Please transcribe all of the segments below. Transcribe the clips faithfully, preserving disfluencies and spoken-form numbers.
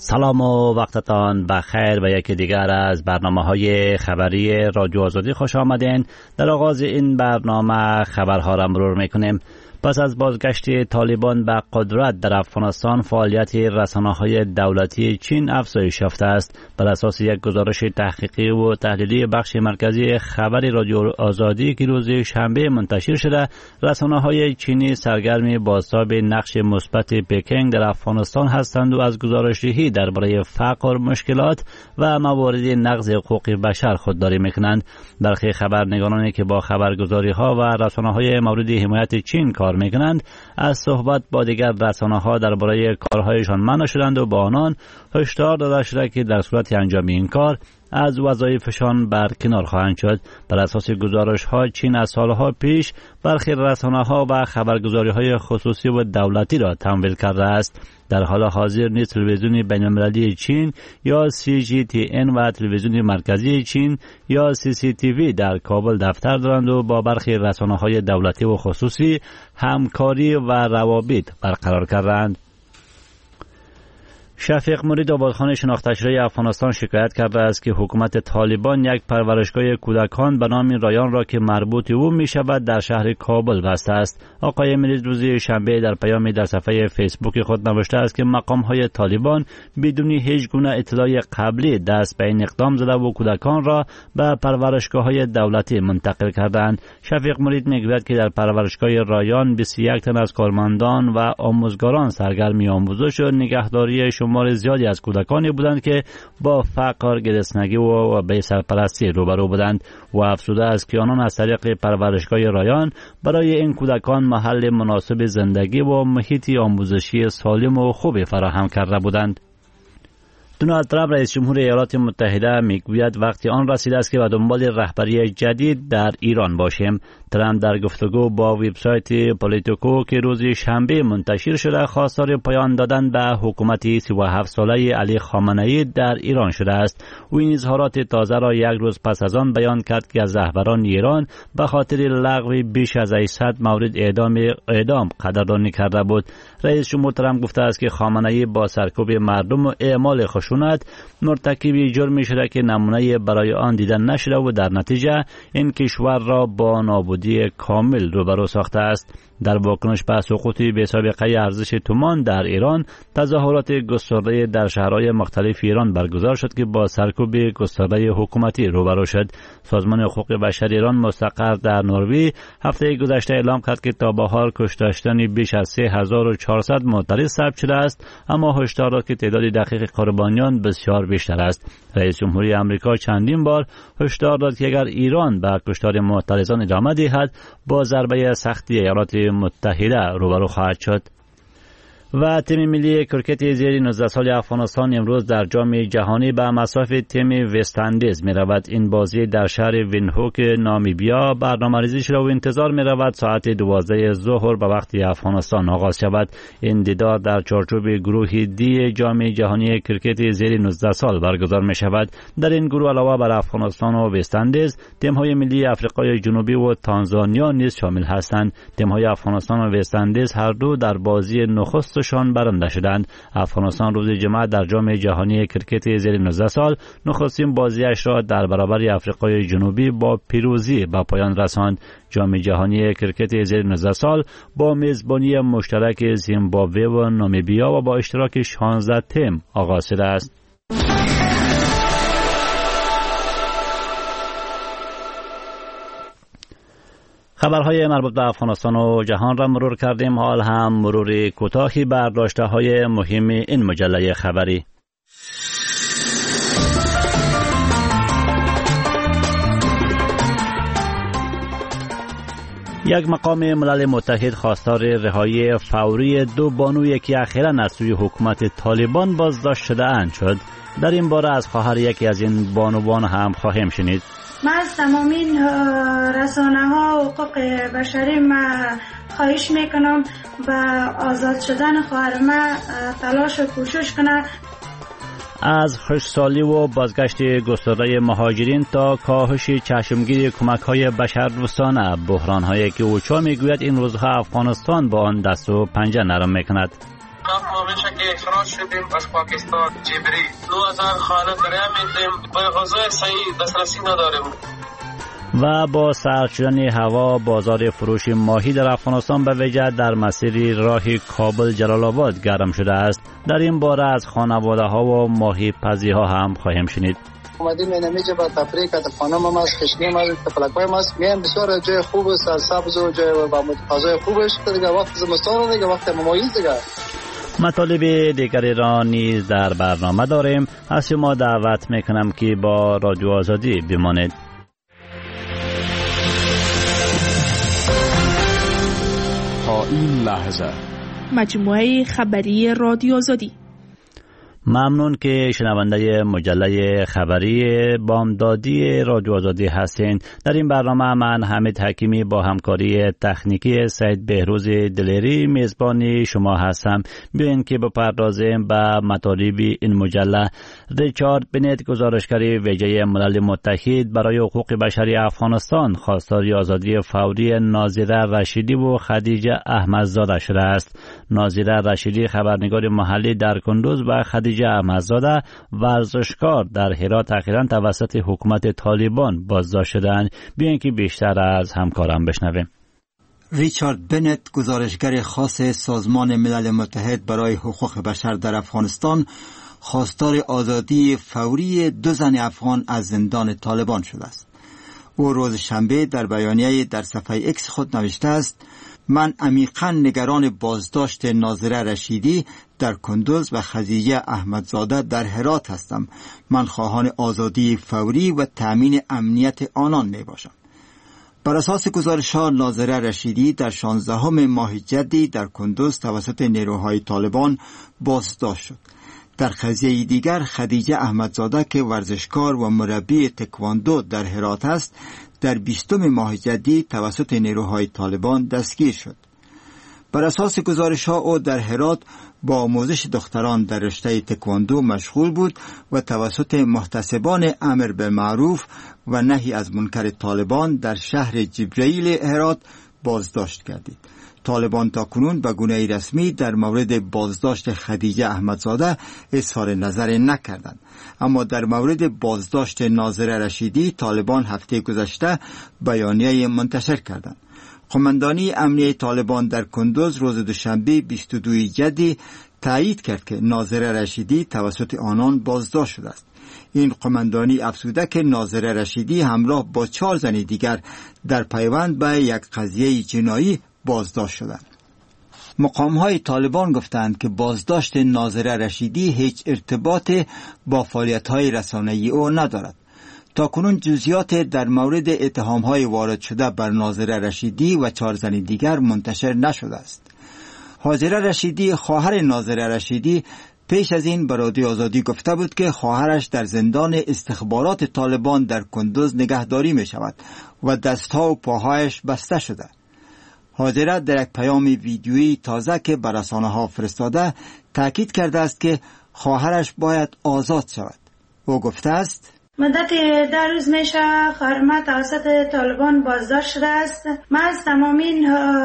سلام و وقتتان بخیر و یکی دیگر از برنامه‌های خبری رادیو آزادی خوش آمدین. در آغاز این برنامه خبرها را مرور می‌کنیم. پس از بازگشت طالبان به قدرت در افغانستان، فعالیت رسانه‌های دولتی چین افزایش یافته است. بر اساس یک گزارش تحقیقی و تحلیلی بخش مرکزی خبری رادیو آزادی که روز شنبه منتشر شده، رسانه‌های چینی سرگرم بازتاب نقش مثبت پکینگ در افغانستان هستند و از گزارش‌دهی درباره فقر، مشکلات و موارد نقض حقوق بشر خودداری می‌کنند. برخی خبرنگارانی که با خبرگزاری‌ها و رسانه‌های مورد حمایت چین کار میکنند از صحبت با دیگر رسانه‌ها درباره کارهایشان منع شدند و با آنان هشدار داده شده که در صورت انجام این کار از وظایفشان برکنار خواهند شد. بر اساس گزارش‌ها چین از سالها پیش برخی رسانه‌ها و خبرگزاری‌های خصوصی و دولتی را تمویل کرده است. در حال حاضر نیز تلویزیون بین‌المللی چین یا سی جی تی ان و تلویزیون مرکزی چین یا سی سی تی وی در کابل دفتر دارند و با برخی رسانه‌های دولتی و خصوصی همکاری و روابط برقرار کردند. شفیق مرید آبادخان شناخته شده افغانستان شکایت کرده است که حکومت طالبان یک پرورشگاه کودکان به نام رایان را که مربوط او می شود در شهر کابل بسته است. آقای مرید روز شنبه در پیامی در صفحه فیسبوک خود نوشته است که مقام های طالبان بدون هیچ گونه اطلاع قبلی دست به این اقدام زده و کودکان را به پرورشگاه های دولتی منتقل کردند. شفیق مرید می گوید که در پرورشگاه رایان بیست و یک تن از کارمندان و آموزگاران سرگرم آموزش و نگهداری شمار زیادی از کودکانی بودند که با فقر، گرسنگی و بی سرپرستی روبرو بودند و افزوده است که آنان از طریق پرورشگاه رایان برای این کودکان محل مناسب زندگی و محیط آموزشی سالم و خوب فراهم کرده بودند. دونالد ترامپ رئیس جمهور ایالات متحده میگوید وقتی آن رسیده است که به دنبال رهبری جدید در ایران باشیم. ترامپ در گفتگو با وبسایت پولیتیکو که روز شنبه منتشر شده خواستار پایان دادن به حکومت سی و هفت ساله علی خامنه ای در ایران شده است. او این اظهارات تازه را یک روز پس از آن بیان کرد که از رهبران ایران به خاطر لغو بیش از هشتصد مورد اعدام اعدام قدردانی کرده بود. رئیس جمهور ترامپ گفته است که خامنه ای با سرکوب مردم و اعمال خشونت مرتکب جرمی شده که نمونه برای آن دیدن نشده و در نتیجه این کشور را با نابودی کامل روبرو ساخته است. در واکنش به سقوط بی‌سابقه ارزش تومان در ایران، تظاهرات گسترده در شهرهای مختلف ایران برگزار شد که با سرکوب گسترده حکومتی روبرو شد. سازمان حقوق بشر ایران مستقر در نروژ هفته گذشته اعلام کرد که تا به حال کشتن بیش از سه هزار و چهارصد معترض ثبت شده است، اما هشدار داد که تعداد دقیق قربانیان بسیار بیشتر است. رئیس جمهوری آمریکا چندین بار هشدار داد که اگر ایران به کشتار معترضان ادامه دهد با ضربه سختی ایالات متحده روبرو خواهد شد. و تیم ملی کرکت زیر نوزده سال افغانستان امروز در جام جهانی به مصاف تیم وست اندیز می رود. این بازی در شهر ویندهوک نامیبیا برنامه‌ریزی شده و انتظار می رود ساعت دوازده ظهر به وقت افغانستان آغاز شود. این دیدار در چارچوب گروه دی جام جهانی کرکت زیر نوزده سال برگزار می شود. در این گروه علاوه بر افغانستان و وست اندیز، تیم‌های ملی آفریقای جنوبی و تانزانیا نیز شامل هستند. تیم‌های افغانستان و وست اندیز هر دو در بازی نخست شان برنده شدند. افغانستان روز جمعه در جام جهانی کرکت زیر نوزده سال نخستین بازیش را در برابر آفریقای جنوبی با پیروزی به پایان رساند. جام جهانی کرکت زیر نوزده سال با میزبانی مشترک زیمبابوه و نامیبیا و با اشتراک شانزده تیم آغاز شده است. خبرهای مربوط به افغانستان و جهان را مرور کردیم. حال هم مرور کوتاهی بر داشته‌های مهم این مجله خبری. یک مقام ملل متحد خواستار رهایی فوری دو بانویی که اخیراً از سوی حکومت طالبان بازداشت شده اند شد. در این باره از خواهر یکی از این بانوان هم خواهیم شنید. من از تمام این رسانه ها حقوق بشری ما خواهش میکنم به آزاد شدن خواهر ما تلاش و کوشش کنه. از خوشسالی و بازگشت گسترده مهاجرین تا کاهش چشمگیر کمک‌های بشردوستانه، بحران‌هایی که اوچا میگوید این روزها افغانستان با آن دست و پنجه نرم میکند. ما میشه که اخراج شدیم از پاکستان جبری. دو هزار خانه کرایه میدیم، به غذای صحیح دسترسی نداریم. و با سرد شدن هوا بازار فروش ماهی در افغانستان به ویژه در مسیر راه کابل جلال آباد گرم شده است. در این باره از خانواده ها و ماهی پزی ها هم خواهیم شنید. اومدیم اینمیجه با تفریح که خانم هم است، کشنیم است، تفلکای هم است. میان بسیار جای خوب است، سبز و جای با فضای خوبش دیگه. وقت زمستان دیگه، وقت ممایز دیگه. مطالب دیگری را نیز در برنامه داریم. از شما دعوت میکنم که با رادیو آزادی بمانید. تا این لحظه مجموعه خبری رادیو آزادی. ممنون که شنونده مجله خبری بامدادی رادیو آزادی هستین. در این برنامه من حمید حکیمی با همکاری تکنیکی سید بهروز دلیری میزبانی شما هستم. بیاین که بپردازیم به مطالب این مجله. ریچارد بنت، گزارشگر ویژه ملل متحد برای حقوق بشری افغانستان، خواستار آزادی فوری ناظره رشیدی و خدیجه احمدزاده شده است. ناظره رشیدی خبرنگار محلی در کندوز و خدیجه احمدزاده ورزشکار در هرات اخیراً توسط حکومت طالبان بازداشت شدند. بیاین که بیشتر از همکارم بشنویم. ریچارد بنت، گزارشگر خاص سازمان ملل متحد برای حقوق بشر در افغانستان، خواستار آزادی فوری دو زن افغان از زندان طالبان شده است. او روز شنبه در بیانیه در صفحه ایکس خود نوشته است: من عمیقاً نگران بازداشت ناظره رشیدی در کندوز و خدیجه احمدزاده در هرات هستم. من خواهان آزادی فوری و تأمین امنیت آنان می باشم. بر اساس گزارش‌ها، ناظره رشیدی در شانزدهم ماه جدی در کندوز توسط نیروهای طالبان بازداشت شد. در قضیه دیگر، خدیجه احمدزاده که ورزشکار و مربی تکواندو در هرات است، در بیستم ماه جدی توسط نیروهای طالبان دستگیر شد. بر اساس گزارش‌ها او در هرات با آموزش دختران در رشته تکواندو مشغول بود و توسط محتسبان امر به معروف و نهی از منکر طالبان در شهر جبرئیل هرات بازداشت گردید. طالبان تاکنون به گونه رسمی در مورد بازداشت خدیجه احمدزاده اظهار نظر نکردند، اما در مورد بازداشت ناظره رشیدی طالبان هفته گذشته بیانیه منتشر کردند. قماندانی امنیه طالبان در کندوز روز دوشنبه بیست و دوم جدی تایید کرد که ناظره رشیدی توسط آنان بازداشت شده است. این قماندانی افزوده که ناظره رشیدی همراه با چهار زن دیگر در پیوند به یک قضیه جنایی بازداشت شدند. مقام‌های طالبان گفتند که بازداشت ناظره رشیدی هیچ ارتباط با فعالیت‌های رسانه‌ای او ندارد. تاکنون جزئیات در مورد اتهام‌های وارد شده بر ناظره رشیدی و چهار زن دیگر منتشر نشده است. هاجره رشیدی، خواهر ناظره رشیدی، پیش از این به رادیو آزادی گفته بود که خواهرش در زندان استخبارات طالبان در کندوز نگهداری می شود و دستها و پاهایش بسته شده. هاجره در یک پیام ویدیویی تازه که به رسانه‌ها فرستاده تاکید کرده است که خواهرش باید آزاد شود. او گفته است: مدت در روز میشه خواهر ما توسط طالبان بازداشت شده است. من از تمام این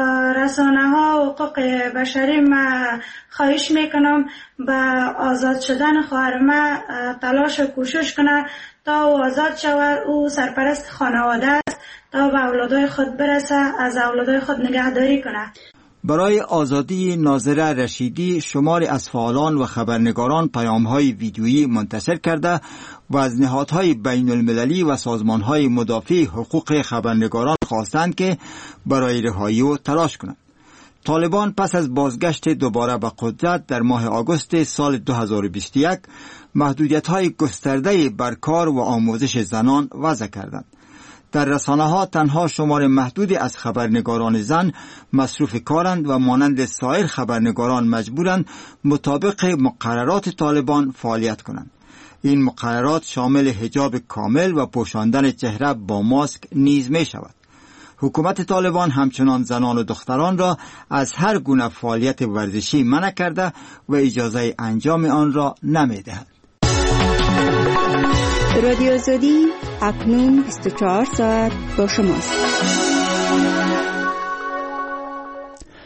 رسانه ها و حقوق بشری ما خواهش میکنم به آزاد شدن خواهر ما تلاش و کوشش کنه تا او آزاد شود. او سرپرست خانواده است، تا به اولادای خود برسه، از اولادای خود نگهداری کنه. برای آزادی ناظره رشیدی شماری از فعالان و خبرنگاران پیام‌های ویدیویی منتشر کرده و از نهادهای بین المللی و سازمان‌های مدافع حقوق خبرنگاران خواستند که برای رهایی او تلاش کنند. طالبان پس از بازگشت دوباره به قدرت در ماه آگوست سال دو هزار و بیست و یک محدودیت‌های گسترده بر کار و آموزش زنان وضع کردند. در رسانه ها تنها شمار محدودی از خبرنگاران زن مصروف کارند و مانند سایر خبرنگاران مجبورند مطابق مقررات طالبان فعالیت کنند. این مقررات شامل حجاب کامل و پوشاندن چهره با ماسک نیز می شود. حکومت طالبان همچنان زنان و دختران را از هر گونه فعالیت ورزشی منع کرده و اجازه انجام آن را نمی دهد. رادیو آزادی اکنون بیست و چهار ساعت با شماست.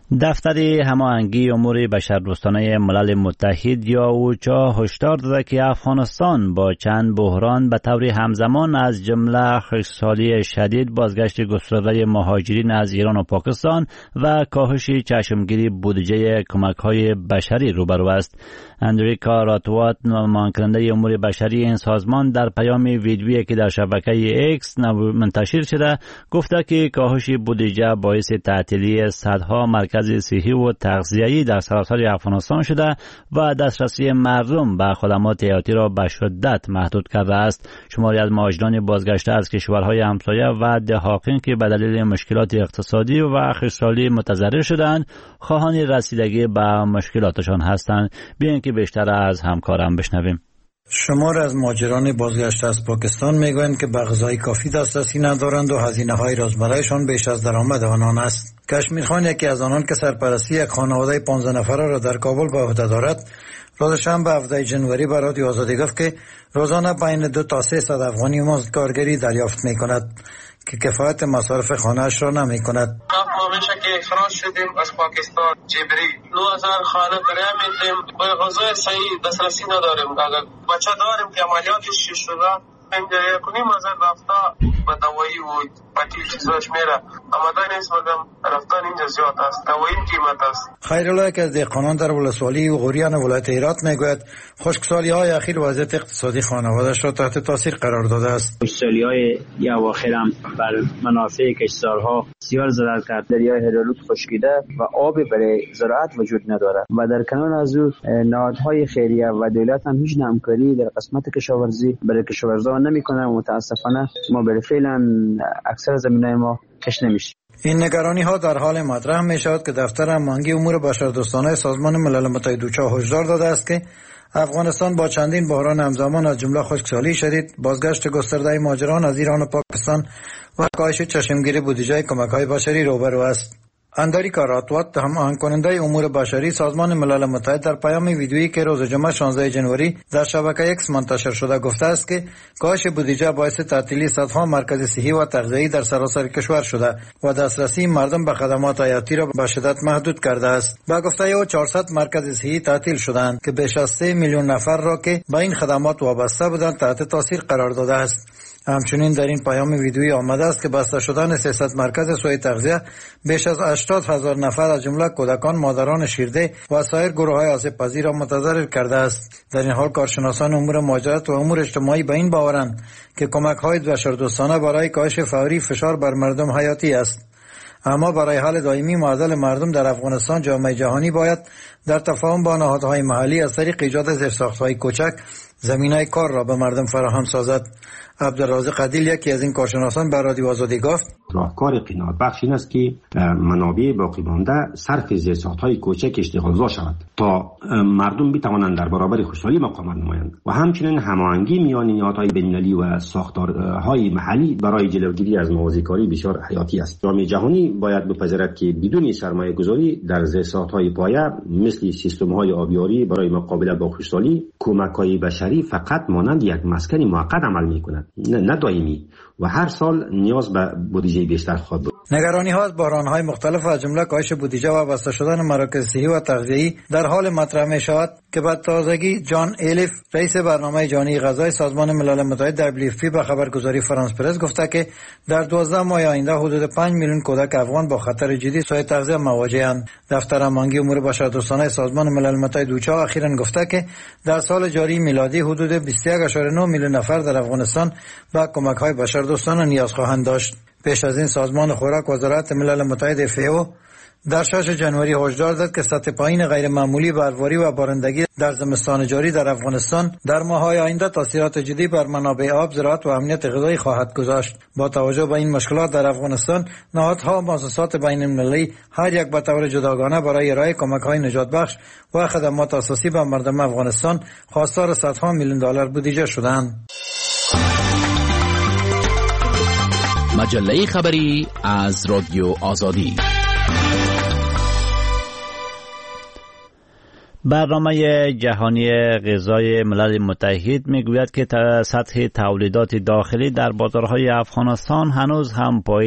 دفتر هماهنگی امور بشردوستانه ملل متحد یا اوچا هشدار داده که افغانستان با چند بحران به طور همزمان از جمله خشکسالی شدید، بازگشت گسترده مهاجرین از ایران و پاکستان و کاهش چشمگیری بودجه کمک‌های بشری روبرو است. اندریکا راتوات، نماینده کننده امور بشری این سازمان، در پیام ویدیویی که در شبکه ایکس منتشر شده گفته که کاهش بودجه باعث تعطیلی صدها مرکز صحی و تغذیه‌ای در سراسر افغانستان شده و دسترسی مردم به خدمات حیاتی را به شدت محدود کرده است. شماری از مهاجران بازگشته از کشورهای همسایه و دهاقین که به دلیل مشکلات اقتصادی و خشکسالی متضرر شدند، خواهان رسیدگی به مشکلاتشان هستند. بیاین که بیشتر از همکارم بشنویم. شمار از مهاجران بازگشته از پاکستان میگویند که به غذای کافی دسترسی ندارند و هزینه‌های روزمرهشان بیش از درآمد آنان است. کشمیر خان، یکی از آنان که سرپرستی یک خانواده پانزده نفره را در کابل به عهده دارد، روز شنبه هفدهم ژانویه به رادیو آزادی گفت که روزانه بین دو تا سه صد افغانی مزد کارگری دریافت می‌کند که کفایت مصارف خانه‌اش را نمی‌کند. ما میشه که اخراج شدیم از پاکستان جبری دو هزار خانه کرایه میدیم، به غذای صحیح دسترسی نداریم. اگر بچه داریم که عملیاتش شده، اینجا یکنیم هزار رفته به دوایی و پتی چیزاش میره، آمده نیست مردم رفتن اینجا زیاد است، دوایی قیمت است. خیرالله که از دهقانان در ولسوالی و غوریان ولایت هرات میگوید خشکسالی های اخیر وضعیت اقتصادی خانواده‌اش را تحت تاثیر قرار داده است. خشکسالی های اواخر هم بر منافع کشاورزها بسیار ضرر کرد. دریای هرالود خشکیده و آب برای زراعت وجود ندارد و در کنار از او نهادهای خیریه و دولت هم هیچ همکاری در قسمت کشاورزی برای کشاورزان نمی‌کنه. متاسفانه ما به فعلا اکثر زمینای ما کش نمیشه. این نگرانی ها در حال مطرح می شود که دفتر هماهنگی امور بشردوستانه سازمان ملل متحد اوچا هشدار داده است که افغانستان با چندین بحران همزمان از جمله خشکسالی شدید، بازگشت گسترده مهاجران از ایران و پاکستان و کاهش چشمگیری بودجه کمک‌های بشری روبرو است. اندریکا راتوات، هماهنگ کننده امور بشری سازمان ملل متحد، در پیام ویدیویی که روز جمعه شانزدهم ژانویه در شبکه ایکس منتشر شده گفته است که کاهش بودجه باعث تعطیلی صدها مرکز صحی و تغذیه‌ای در سراسر کشور شده و دسترسی مردم به خدمات حیاتی را به شدت محدود کرده است. با گفته او چهارصد مرکز صحی تعطیل شدند که بیش از سه میلیون نفر را که به این خدمات وابسته بودند تحت تاثیر قرار داده است. همچنین در این پیام ویدیویی آمده است که بسته شدن سیصد مرکز سوی تغذیه بیش از هشتاد هزار نفر از جمله کودکان، مادران شیرده و سایر گروه‌های آسیب پذیر را متضرر کرده است. در این حال کارشناسان امور مهاجرت و امور اجتماعی به این باورند که کمک‌های بشردوستانه برای کاهش فوری فشار بر مردم حیاتی است. اما برای حل دائمی معضل مردم در افغانستان، جامعه جهانی باید در تفاهم با نهادهای محلی از طریق ایجاد زیرساخت‌های کوچک زمینه کار را به مردم فراهم سازد. عبدالرازق عدیل، یکی از این کارشناسان، به رادیو آزادی گفت راهکار قناعت بخش این است که منابع باقی مانده صرف زیرساخت‌های کوچک اشتغالزا شود تا مردم بتوانند در برابر خشکسالی مقاومت نمایند و همچنین هماهنگی میان نهادهای بین‌المللی و ساختارهای محلی برای جلوگیری از موازیکاری بسیار حیاتی است. جامعه جهانی باید بپذیرد که بدون سرمایه‌گذاری در زیرساخت‌های پایه مثل سیستم‌های آبیاری برای مقابله با خشکسالی، کمک‌های بشری فقط مانند یک مسکن موقت عمل می‌کند، نه دائمی، و هر سال نیاز به بودجه بیشتر خواهد بود. نگرانی ها از بحران‌های مختلف از جمله کاهش بودجه و بسته شدن مراکز صحی و تغذیه‌ای در حال مطرح می شود که به تازگی جان الیف، رئیس برنامه جهانی غذای سازمان ملل متحد دبلیو اف پی، به خبرگزاری فرانس پرس گفته که در دوازده ماه آینده حدود پنج میلیون کودک افغان با خطر جدی سوء تغذیه مواجه‌اند. دفتر هماهنگی امور بشردوستانه سازمان ملل متحد اوچا اخیراً گفته که در سال جاری میلادی حدود بیست و یک ممیز نه میلیون نفر در افغانستان به کمک‌های بشردوستانه نیاز خواهند داشت. پیش از این سازمان خوراک وزارت ملل متحد اف ای او در ششم ژانویه هشدار داد که سطح پایین غیر معمولی برواری و بارندگی در زمستان جاری در افغانستان در ماه‌های آینده تاثیرات جدی بر منابع آب، زراعت و امنیت غذایی خواهد گذاشت. با توجه به این مشکلات در افغانستان، نهادها و مؤسسات بین‌المللی هر یک به طور جداگانه برای ارائه کمک‌های نجات بخش و خدمات اساسی به مردم افغانستان خواستار صدها میلیون دلار بودجه شدند. مجله خبری از رادیو آزادی. برنامه جهانی غذای ملل متحد میگوید که سطح تولیدات داخلی در بازارهای افغانستان هنوز هم پایین